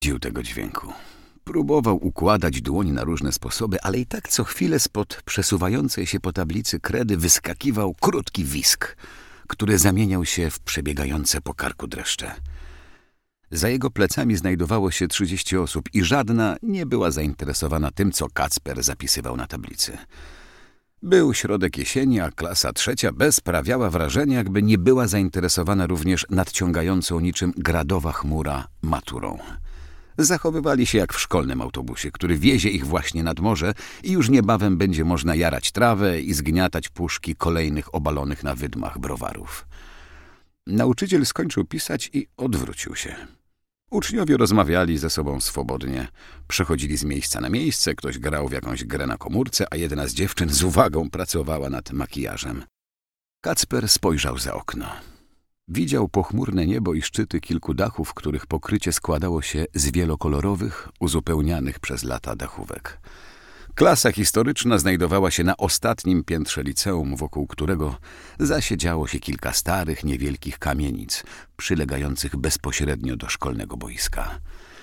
Dził tego dźwięku. Próbował układać dłoń na różne sposoby, ale i tak co chwilę spod przesuwającej się po tablicy kredy wyskakiwał krótki wisk, który zamieniał się w przebiegające po karku dreszcze. Za jego plecami znajdowało się 30 osób i żadna nie była zainteresowana tym, co Kacper zapisywał na tablicy. Był środek jesieni, a klasa trzecia B sprawiała wrażenie, jakby nie była zainteresowana również nadciągającą niczym gradowa chmura maturą. Zachowywali się jak w szkolnym autobusie, który wiezie ich właśnie nad morze i już niebawem będzie można jarać trawę i zgniatać puszki kolejnych obalonych na wydmach browarów. Nauczyciel skończył pisać i odwrócił się. Uczniowie rozmawiali ze sobą swobodnie. Przechodzili z miejsca na miejsce, ktoś grał w jakąś grę na komórce, a jedna z dziewczyn z uwagą pracowała nad makijażem. Kacper spojrzał za okno. Widział pochmurne niebo i szczyty kilku dachów, których pokrycie składało się z wielokolorowych, uzupełnianych przez lata dachówek. Klasa historyczna znajdowała się na ostatnim piętrze liceum, wokół którego zasiedziało się kilka starych, niewielkich kamienic, przylegających bezpośrednio do szkolnego boiska.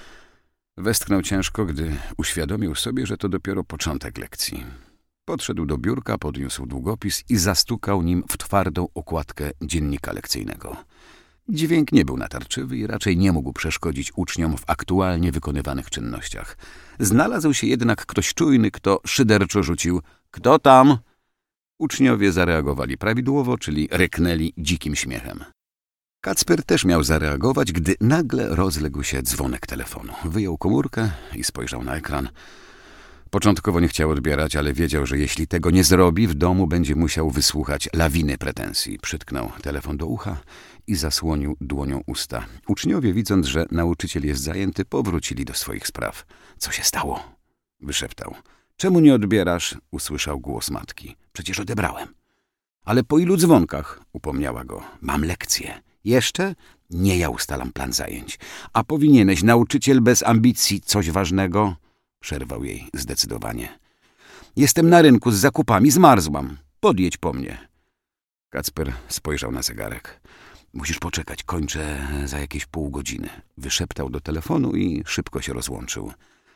Westchnął ciężko, gdy uświadomił sobie, że to dopiero początek lekcji. Podszedł do biurka, podniósł długopis i zastukał nim w twardą okładkę dziennika lekcyjnego. Dźwięk nie był natarczywy i raczej nie mógł przeszkodzić uczniom w aktualnie wykonywanych czynnościach. Znalazł się jednak ktoś czujny, kto szyderczo rzucił: „Kto tam?” Uczniowie zareagowali prawidłowo, czyli ryknęli dzikim śmiechem. Kacper też miał zareagować, gdy nagle rozległ się dzwonek telefonu. Wyjął komórkę i spojrzał na ekran. Początkowo nie chciał odbierać, ale wiedział, że jeśli tego nie zrobi, w domu będzie musiał wysłuchać lawiny pretensji. Przytknął telefon do ucha i zasłonił dłonią usta. Uczniowie, widząc, że nauczyciel jest zajęty, powrócili do swoich spraw. „Co się stało?” wyszeptał. „Czemu nie odbierasz?” usłyszał głos matki. „Przecież odebrałem.” „Ale po ilu dzwonkach?” upomniała go. „Mam lekcję.” „Jeszcze?” „Nie, ja ustalam plan zajęć.” „A powinieneś, nauczyciel bez ambicji, coś ważnego?” Przerwał jej zdecydowanie. „Jestem na rynku z zakupami, zmarzłam. Podjedź po mnie.” Kacper spojrzał na zegarek. „Musisz poczekać, kończę za jakieś pół godziny.” Wyszeptał do telefonu i szybko się rozłączył.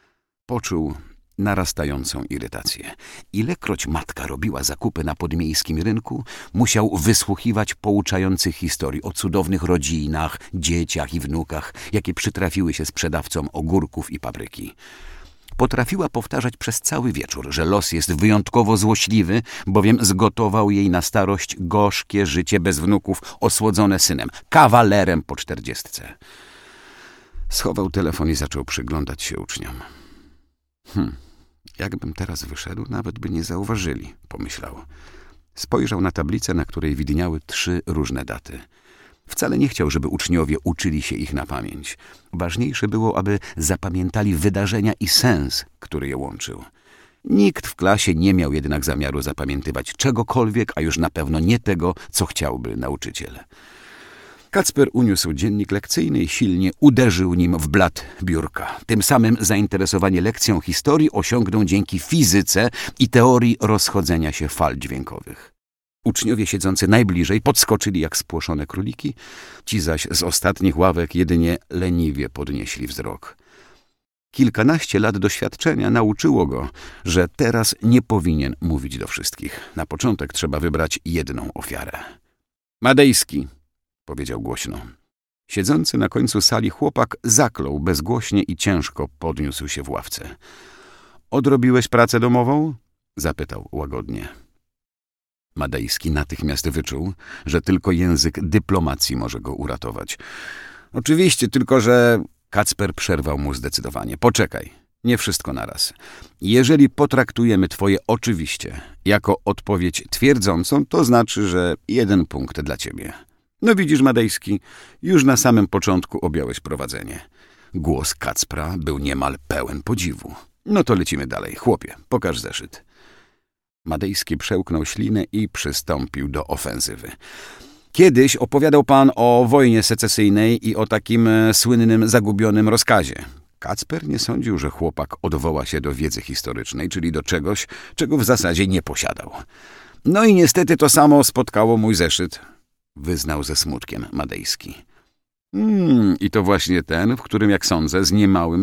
Poczuł narastającą irytację. Ilekroć matka robiła zakupy na podmiejskim rynku, musiał wysłuchiwać pouczających historii o cudownych rodzinach, dzieciach i wnukach, jakie przytrafiły się sprzedawcom ogórków i papryki. Potrafiła powtarzać przez cały wieczór, że los jest wyjątkowo złośliwy, bowiem zgotował jej na starość gorzkie życie bez wnuków, osłodzone synem, kawalerem po 40. Schował telefon i zaczął przyglądać się uczniom. Jakbym teraz wyszedł, nawet by nie zauważyli, pomyślał. Spojrzał na tablicę, na której widniały 3 różne daty. Wcale nie chciał, żeby uczniowie uczyli się ich na pamięć. Ważniejsze było, aby zapamiętali wydarzenia i sens, który je łączył. Nikt w klasie nie miał jednak zamiaru zapamiętywać czegokolwiek, a już na pewno nie tego, co chciałby nauczyciel. Kacper uniósł dziennik lekcyjny i silnie uderzył nim w blat biurka. Tym samym zainteresowanie lekcją historii osiągnął dzięki fizyce i teorii rozchodzenia się fal dźwiękowych. Uczniowie siedzący najbliżej podskoczyli jak spłoszone króliki, ci zaś z ostatnich ławek jedynie leniwie podnieśli wzrok. Kilkanaście lat doświadczenia nauczyło go, że teraz nie powinien mówić do wszystkich. Na początek trzeba wybrać jedną ofiarę. „Madejski”, powiedział głośno. Siedzący na końcu sali chłopak zaklął bezgłośnie i ciężko podniósł się w ławce. „Odrobiłeś pracę domową?” zapytał łagodnie. Madejski natychmiast wyczuł, że tylko język dyplomacji może go uratować. „Oczywiście, tylko że...” Kacper przerwał mu zdecydowanie. „Poczekaj, nie wszystko naraz. Jeżeli potraktujemy twoje oczywiście jako odpowiedź twierdzącą, to znaczy, że 1 punkt dla ciebie. No widzisz, Madejski, już na samym początku objąłeś prowadzenie.” Głos Kacpra był niemal pełen podziwu. „No to lecimy dalej. Chłopie, pokaż zeszyt.” Madejski przełknął ślinę i przystąpił do ofensywy. „Kiedyś opowiadał pan o wojnie secesyjnej i o takim słynnym zagubionym rozkazie.” Kacper nie sądził, że chłopak odwoła się do wiedzy historycznej, czyli do czegoś, czego w zasadzie nie posiadał. „No i niestety to samo spotkało mój zeszyt”, wyznał ze smutkiem Madejski. I to właśnie ten, w którym, jak sądzę, z niemałym